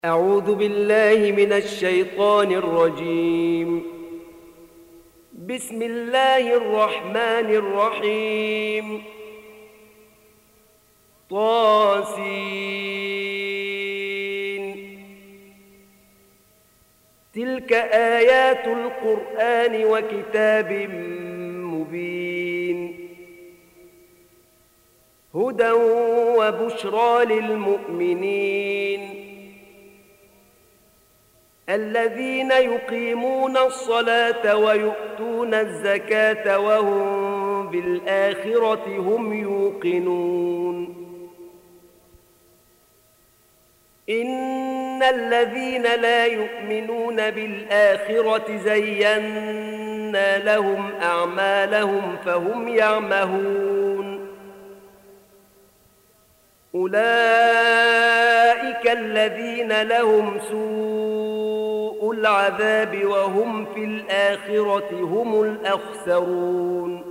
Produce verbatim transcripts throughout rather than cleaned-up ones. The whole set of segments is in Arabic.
أعوذ بالله من الشيطان الرجيم. بسم الله الرحمن الرحيم. طاسين. تلك آيات القرآن وكتاب مبين، هدى وبشرى للمؤمنين الذين يقيمون الصلاة ويؤتون الزكاة وهم بالآخرة هم يوقنون. إن الذين لا يؤمنون بالآخرة زينا لهم أعمالهم فهم يعمهون. أولئك الذين لهم سوء العذاب وهم في الآخرة هم الأخسرون.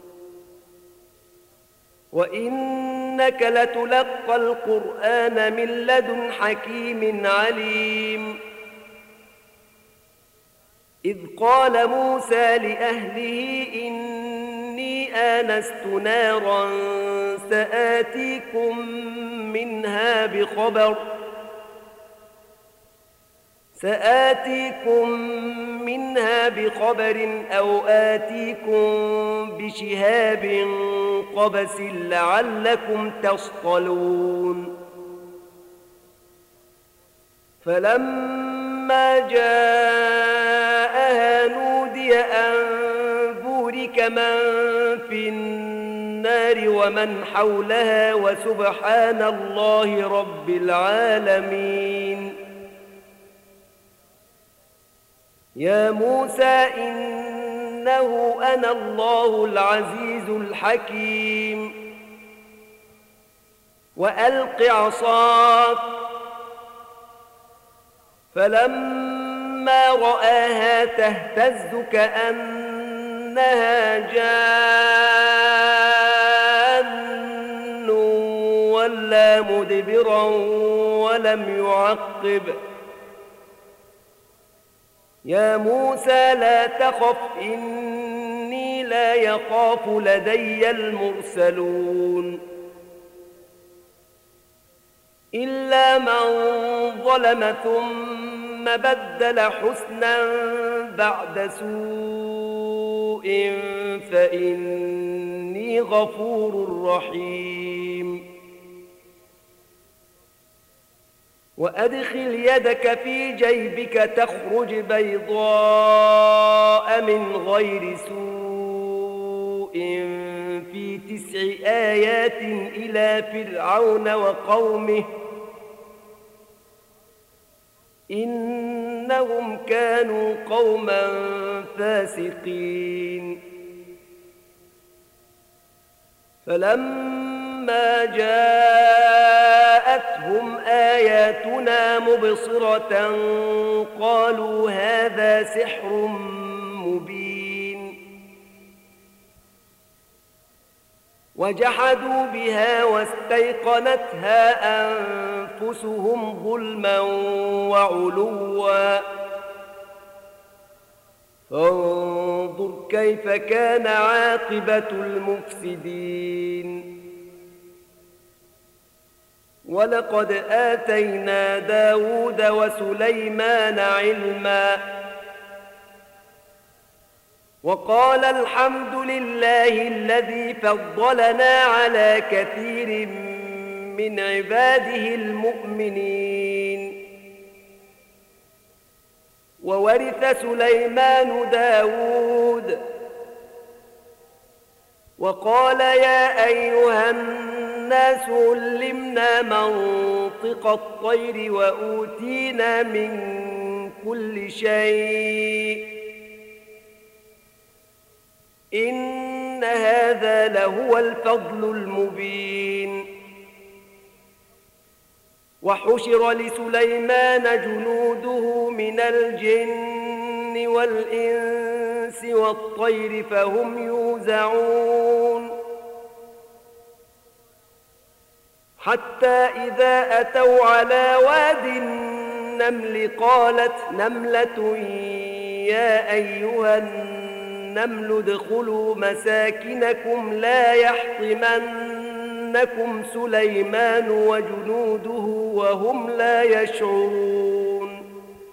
وإنك لتلقى القرآن من لدن حكيم عليم. إذ قال موسى لأهله إني آنست نارا سآتيكم منها بخبر سآتيكم منها بخبر أو آتيكم بشهاب قبس لعلكم تصطلون. فلما جاءها نودي أن بورك من في النار ومن حولها وسبحان الله رب العالمين. يا موسى إنه أنا الله العزيز الحكيم. وألق عصاك. فلما رآها تهتز كأنها جان ولا مدبرا ولم يعقب. يا موسى لا تخف إني لا يخاف لدي المرسلون. إلا من ظلم ثم بدل حسنا بعد سوء فإني غفور رحيم. وأدخل يدك في جيبك تخرج بيضاء من غير سوء في تسع آيات إلى فرعون وقومه إنهم كانوا قوما فاسقين. فلما جاءتهم آياتنا مبصرة قالوا هذا سحر مبين. وجحدوا بها واستيقنتها أنفسهم ظلما وعلوا فانظر كيف كان عاقبة المفسدين. ولقد آتينا داود وسليمان علما وقال الحمد لله الذي فضلنا على كثير من عباده المؤمنين. وورث سليمان داود وقال يا أيها الناس علمنا منطق الطير وأوتينا من كل شيء إن هذا لهو الفضل المبين. وحشر لسليمان جنوده من الجن والإنس والطير فهم يوزعون. حتى إذا أتوا على واد النمل قالت نملة يا أيها النمل ادخلوا مساكنكم لا يحطمنكم سليمان وجنوده وهم لا يشعرون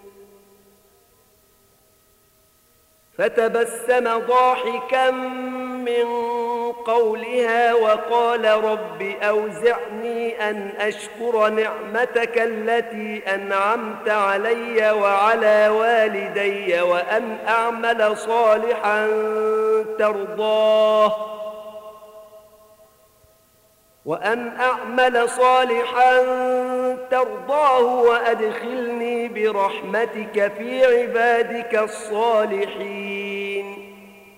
فتبسم ضاحكا من قولها وقال رب أوزعني أن أشكر نعمتك التي أنعمت علي وعلى والدي وأن أعمل صالحا ترضاه وأن أعمل صالحا ترضاه وأدخلني برحمتك في عبادك الصالحين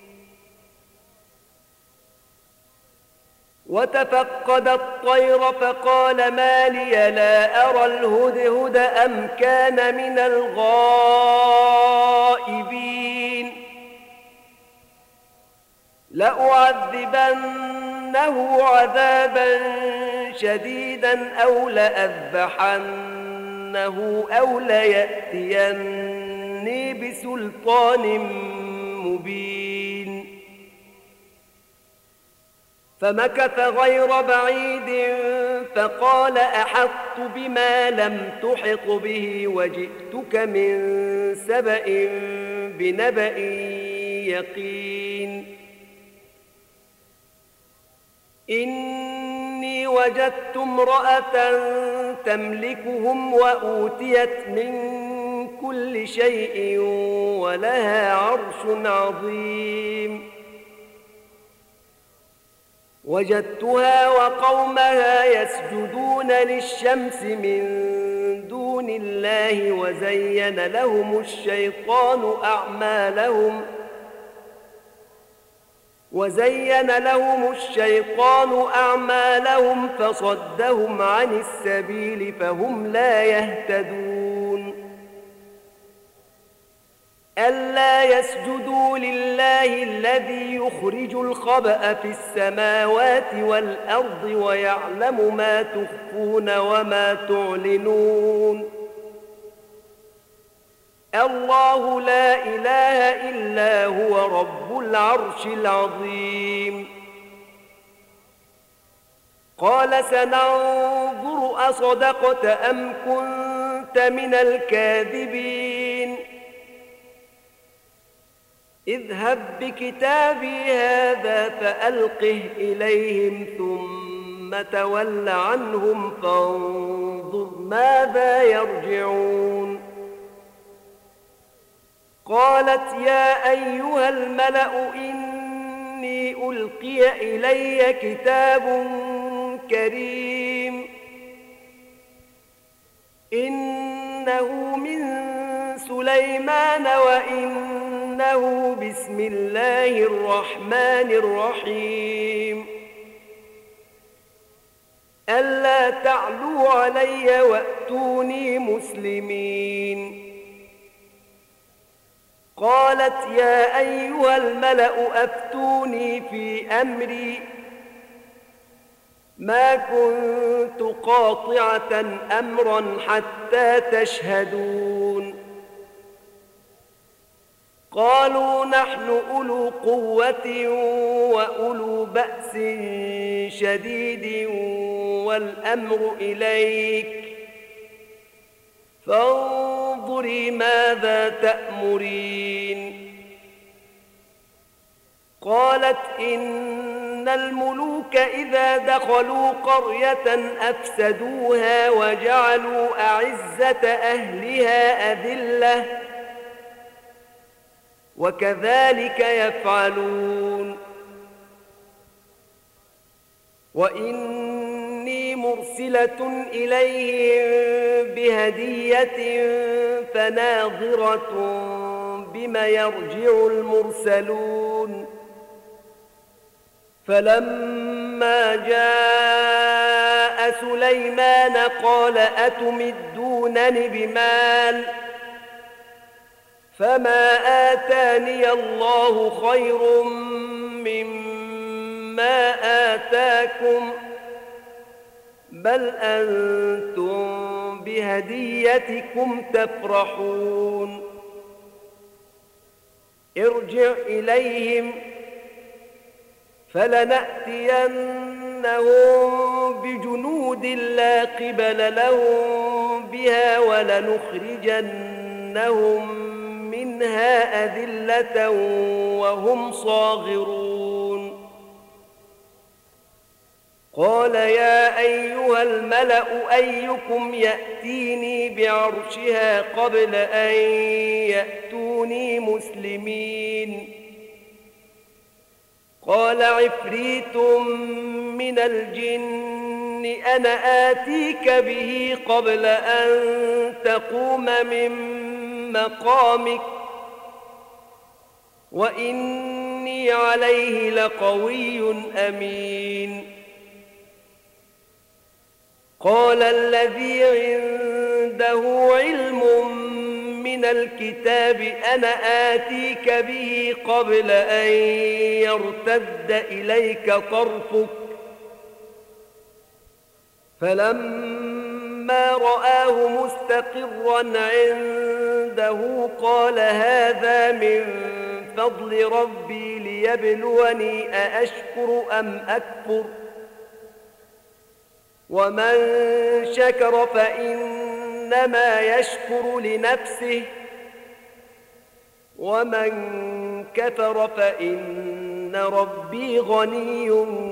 وتفقد الطير فقال ما لي لا أرى الهدهد أم كان من الغائبين لأعذبنه عذابا شديدا أو لأذبحنه أو ليأتيني بسلطان مبين فمكث غير بعيد فقال أحطت بما لم تحط به وجئتك من سبأ بنبأ يقين إني وجدت امرأة تملكهم وأوتيت من كل شيء ولها عرش عظيم وجدتها وقومها يسجدون للشمس من دون الله وزين لهم الشيطان أعمالهم وزين لهم الشيطان أعمالهم فصدهم عن السبيل فهم لا يهتدون ألا يسجدوا لله الذي يخرج الخبأ في السماوات والأرض ويعلم ما تخفون وما تعلنون الله لا إله إلا هو رب العرش العظيم قال سننظر أصدقت أم كنت من الكاذبين اذهب بكتابي هذا فألقه إليهم ثم تول عنهم فانظر ماذا يرجعون قالت يا أيها الملأ إني ألقي إلي كتاب كريم إنه من سليمان وإنه بسم الله الرحمن الرحيم ألا تعلوا علي وأتوني مسلمين قالت يا أيها الملأ أفتوني في أمري ما كنت قاطعة أمرا حتى تشهدون قالوا نحن أولو قوة وأولو بأس شديد والأمر إليك فانظري ماذا تأمرين قالت إن الملوك إذا دخلوا قرية أفسدوها وجعلوا أعزة أهلها أذلة وكذلك يفعلون وإني مرسلة إليهم بهدية فناظرة بما يرجع المرسلون فلما جاء سليمان قال أتمدونني بمال فما آتاني الله خير مما آتاكم بل أنتم بهديتكم تفرحون ارجع إليهم فلنأتينهم بجنود لا قبل لهم بها ولنخرجنهم منها أذلة وهم صاغرون قال يا أيها الملأ أيكم يأتيني بعرشها قبل أن يأتوني مسلمين قال عفريت من الجن أنا آتيك به قبل أن تقوم من مقامك وإني عليه لقوي أمين قال الذي عنده علم من الكتاب أنا آتيك به قبل أن يرتد إليك طرفك فلما رآه مستقرا عنده قال هذا من فضل ربي ليبلوني أأشكر أم أكفر ومن شكر فإنما يشكر لنفسه ومن كفر فإن ربي غني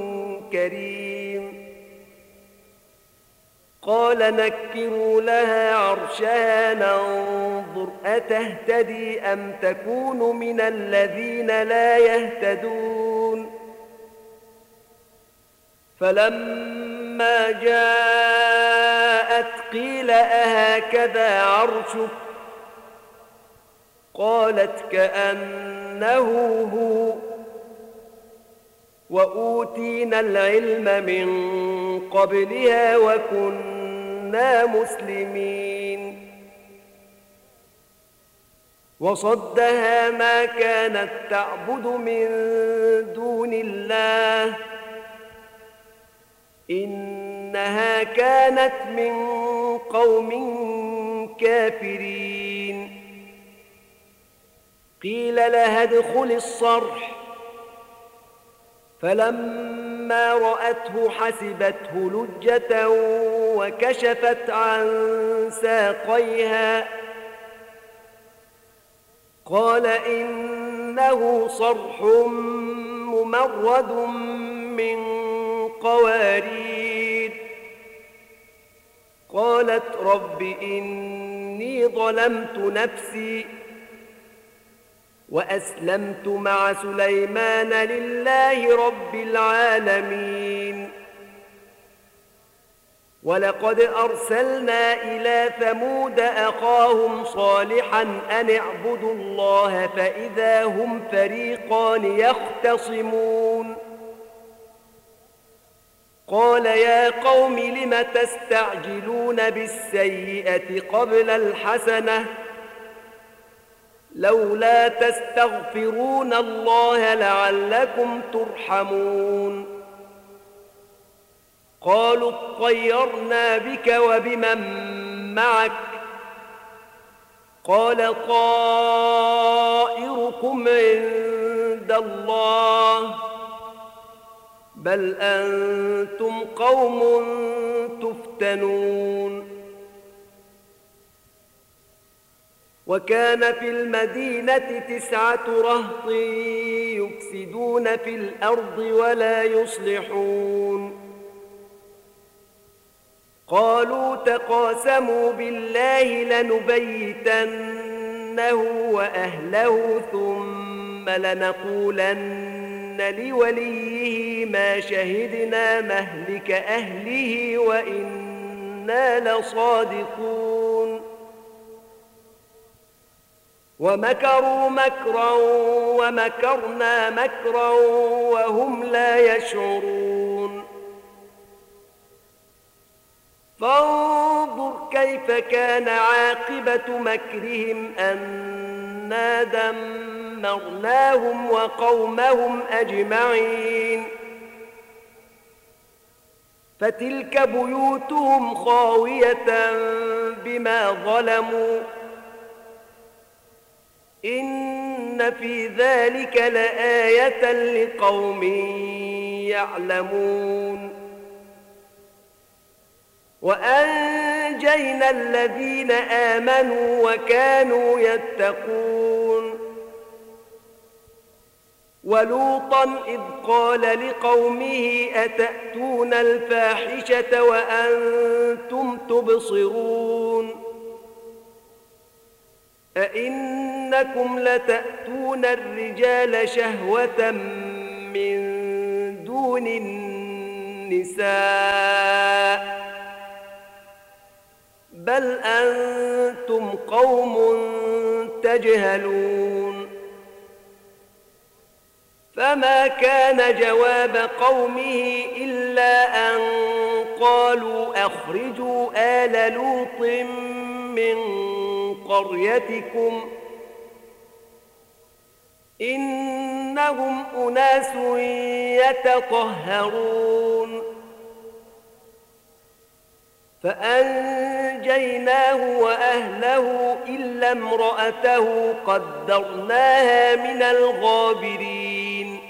كريم قال نكروا لها عرشها ننظر أتهتدي أم تكون من الذين لا يهتدون فلما جاءت قيل أهكذا عرشك قالت كأنه هو وأوتينا العلم من قبلها وكنا مسلمين وصدها ما كانت تعبد من دون الله إنها كانت من قوم كافرين قيل لها ادخل الصرح فلما رأته حسبته لجة وكشفت عن ساقيها قال إنه صرح ممرد من قوارير قالت رب إني ظلمت نفسي وأسلمت مع سليمان لله رب العالمين ولقد أرسلنا إلى ثمود أخاهم صالحا أن اعبدوا الله فإذا هم فريقان يختصمون قال يا قوم لم تستعجلون بالسيئة قبل الحسنة لولا تستغفرون الله لعلكم ترحمون قالوا اطيرنا بك وبمن معك قال طائركم عند الله بل أنتم قوم تفتنون وكان في المدينة تسعة رهط يفسدون في الأرض ولا يصلحون قالوا تقاسموا بالله لنبيتنه وأهله ثم لنقولن لوليه ما شهدنا مهلك أهله وإنا لصادقون ومكروا مكرا ومكرنا مكرا وهم لا يشعرون فانظر كيف كان عاقبة مكرهم أنا دمرناهم وقومهم أجمعين فتلك بيوتهم خاوية بما ظلموا إن في ذلك لآية لقوم يعلمون وأنجينا الذين آمنوا وكانوا يتقون ولوطا إذ قال لقومه أتأتون الفاحشة وأنتم تبصرون أئنكم لتأتون الرجال شهوة من دون النساء بل أنتم قوم تجهلون فما كان جواب قومه إلا أن قالوا أخرجوا آل لوط من قريتكم إنهم أناس يتطهرون فأنجيناه وأهله إلا امرأته قدرناها من الغابرين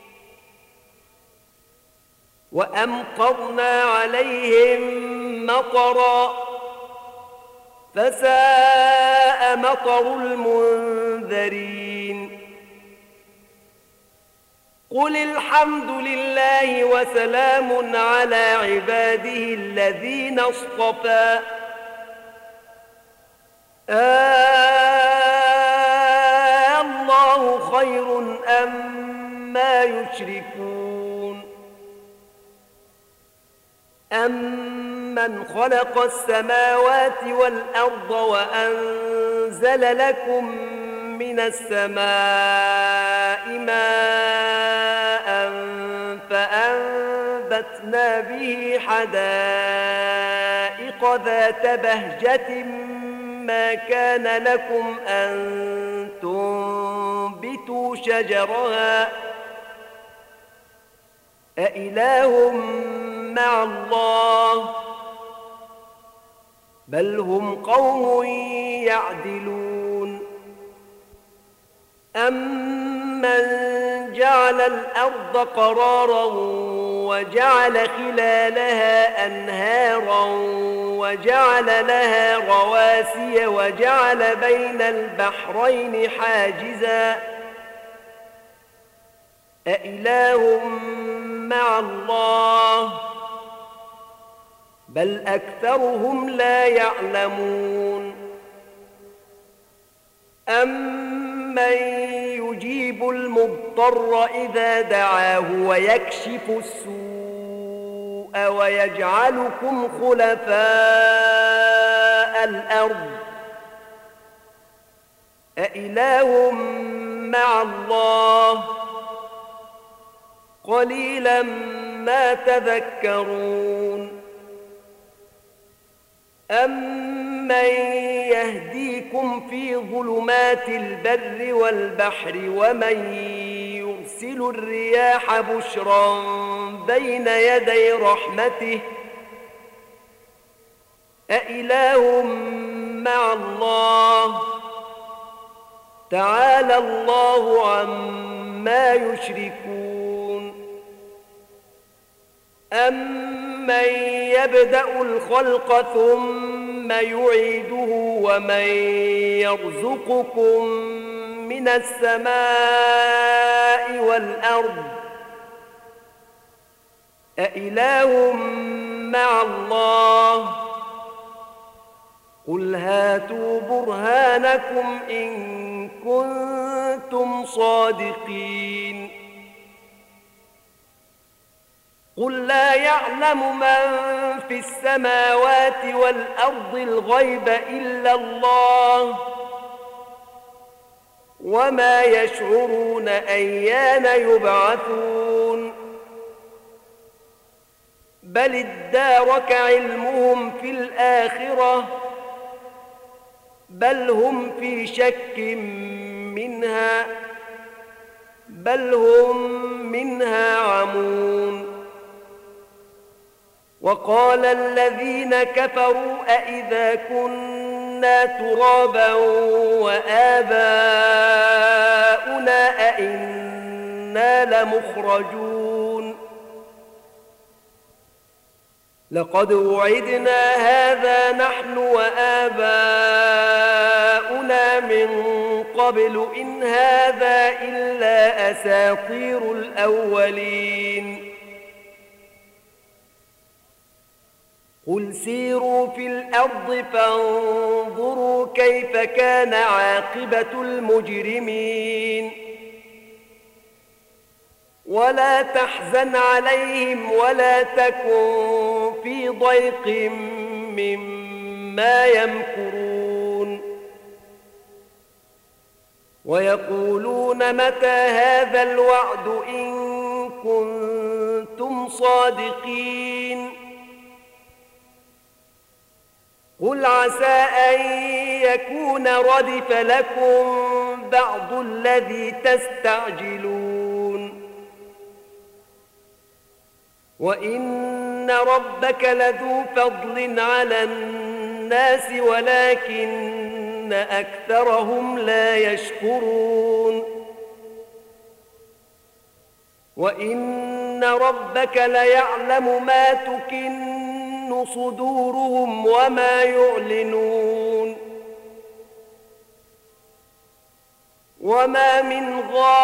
وأمطرنا عليهم مطرا فساء مطر المنذرين قل الحمد لله وسلام على عباده الذين اصطفى آه الله خير أما يشركون أمن خلق السماوات والأرض وأنزل لكم من السماء ماء فأنبتنا به حدائق ذات بهجة ما كان لكم أن تنبتوا شجرها أإله مع الله بل هم قوم يعدلون أمن جعل الأرض قرارا وجعل خلالها أنهارا وجعل لها رواسي وجعل بين البحرين حاجزا أإله مع الله بل أكثرهم لا يعلمون أمن يجيب المضطر إذا دعاه ويكشف السوء ويجعلكم خلفاء الأرض أإله مع الله قليلا ما تذكرون أمن يهديكم في ظلمات البر والبحر ومن يرسل الرياح بشرا بين يدي رحمته أإله مع الله تعالى الله عما يشركون أمن يبدأ الخلق ثم يعيده ومن يرزقكم من السماء والأرض أإله مع الله قل هاتوا برهانكم إن كنتم صادقين قل لا يعلم من في السماوات والأرض الغيب إلا الله وما يشعرون أيان يبعثون بل ادارك علمهم في الآخرة بل هم في شك منها بل هم منها عمون وقال الذين كفروا أإذا كنا ترابا وآباؤنا أئنا لمخرجون لقد وعدنا هذا نحن وآباؤنا من قبل إن هذا إلا أساطير الأولين قل سيروا في الأرض فانظروا كيف كان عاقبة المجرمين ولا تحزن عليهم ولا تكن في ضيق مما يمكرون ويقولون متى هذا الوعد إن كنتم صادقين قل عسى أن يكون ردف لكم بعض الذي تستعجلون وإن ربك لذو فضل على الناس ولكن أكثرهم لا يشكرون وإن ربك ليعلم ما تكن صدورهم وما يعلنون وما من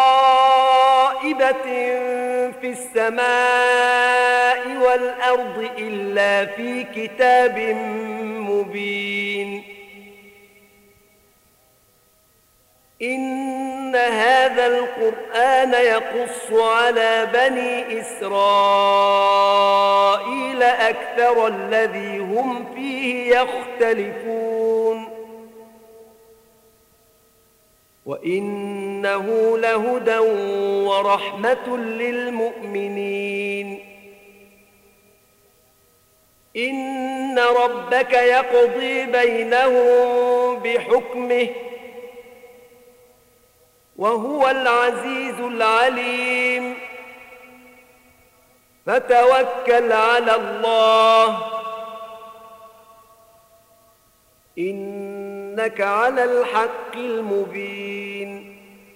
غائبة في السماء والأرض إلا في كتاب مبين إن هذا القرآن يقص على بني إسرائيل أكثر الذي هم فيه يختلفون وإنه لهدى ورحمة للمؤمنين إن ربك يقضي بينهم بحكمه وهو العزيز العليم فتوكل على الله إنك على الحق المبين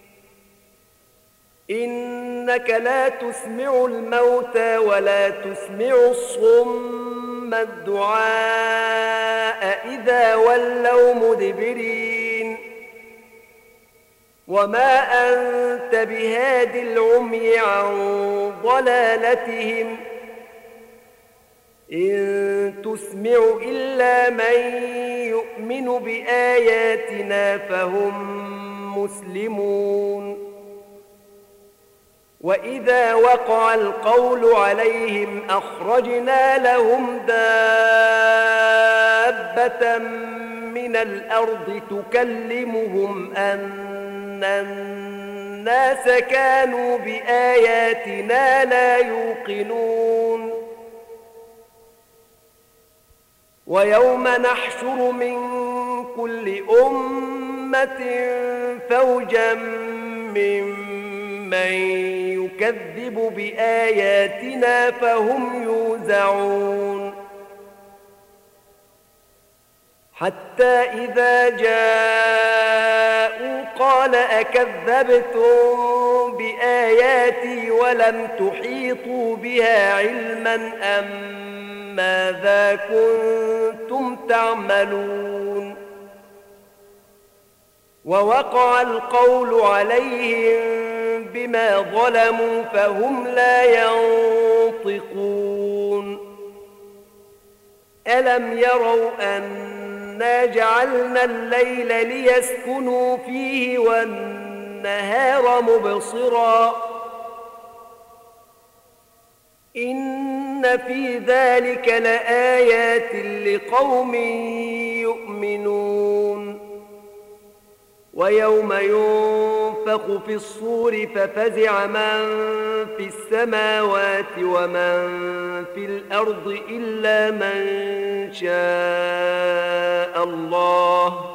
إنك لا تسمع الموتى ولا تسمع الصم الدعاء إذا ولوا مدبرين وما أنت بهاد العمي عن ضلالتهم إن تسمع إلا من يؤمن بآياتنا فهم مسلمون وإذا وقع القول عليهم أخرجنا لهم دابة من الأرض تكلمهم أن الناس كانوا بآياتنا لا يوقنون ويوم نحشر من كل أمة فوجا ممن يكذب بآياتنا فهم يوزعون حتى إذا جاءوا قال أكذبتم بآياتي ولم تحيطوا بها علما أم ماذا كنتم تعملون ووقع القول عليهم بما ظلموا فهم لا ينطقون ألم يروا أنا جعلنا الليل ليسكنوا فيه والنهار مبصرا إن في ذلك لآيات لقوم يؤمنون ويوم ينفخ في الصور ففزع من في السماوات ومن في الأرض إلا من شاء الله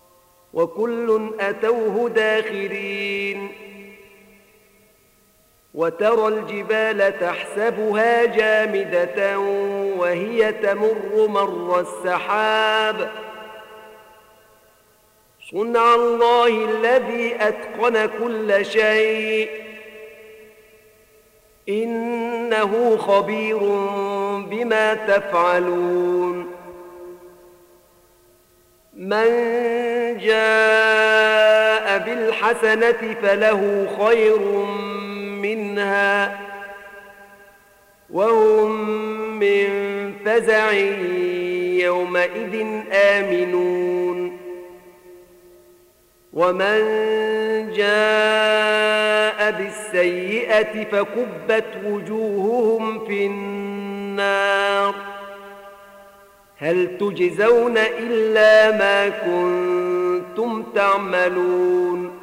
وكل أتوه داخرين وترى الجبال تحسبها جامدة وهي تمر مر السحاب صنع الله الذي أتقن كل شيء إنه خبير بما تفعلون من جاء بالحسنة فله خير منها وهم من فزع يومئذ آمنون ومن جاء بالسيئة فكبت وجوههم في النار هل تجزون إلا ما كنتم تعملون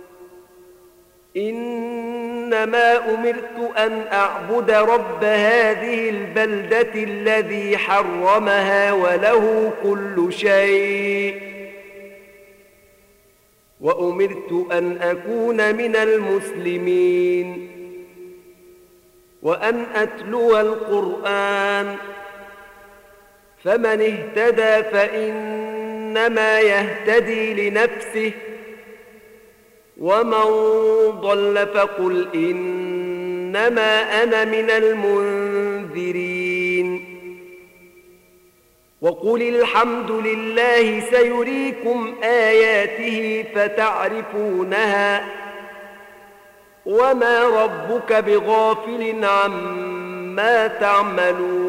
إنما أمرت أن أعبد رب هذه البلدة الذي حرمها وله كل شيء وأمرت أن أكون من المسلمين وأن أتلو القرآن فمن اهتدى فإنما يهتدي لنفسه ومن ضل فقل إنما أنا من المنذرين وقل الحمد لله سيريكم آياته فتعرفونها وما ربك بغافل عما تعملون